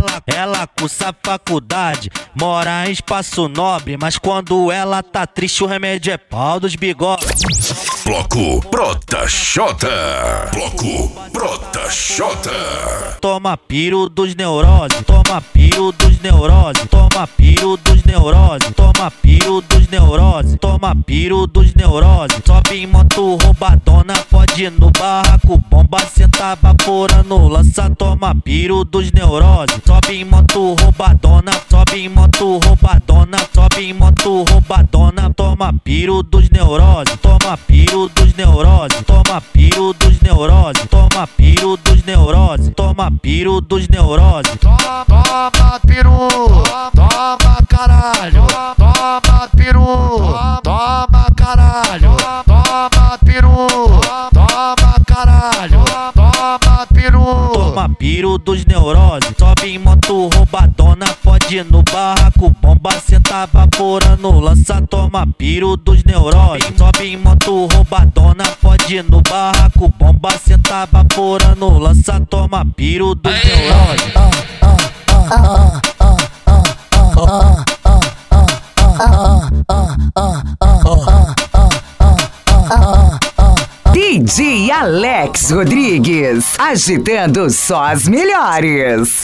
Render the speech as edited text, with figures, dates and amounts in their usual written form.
Ela cursa faculdade, mora em Espaço Nobre, mas quando ela tá triste o remédio é pau dos bigodes. Bloco Prota Xota. Bloco Prota Xota. Toma piro dos neuroses, toma piro dos neuroses, toma piro dos neuroses, toma piro dos neuroses, toma piro dos neuroses. Sobe em moto roubadona, pode ir no barraco, bomba senta vaporando, lança, toma piro dos neuroses. Sobe em moto roubadona, sobe em moto roubadona, sobe em moto roubadona, toma piro dos neuroses, toma piro dos neuroses, toma piro dos neuroses, toma piro dos neuroses, toma piro dos neuroses. Toma peru, toma caralho, toma peru, toma caralho, toma peru, toma caralho, toma peru. Toma piro dos neuroses, sobe em moto roubadona, pode ir no barraco, bomba senta vaporando, lança, toma piro dos neuroses. Sobe em moto roubadona, pode ir no barraco, bomba senta vaporando, lança, toma piro dos neuroses. DJ Alex Rodrigues, agitando só as melhores.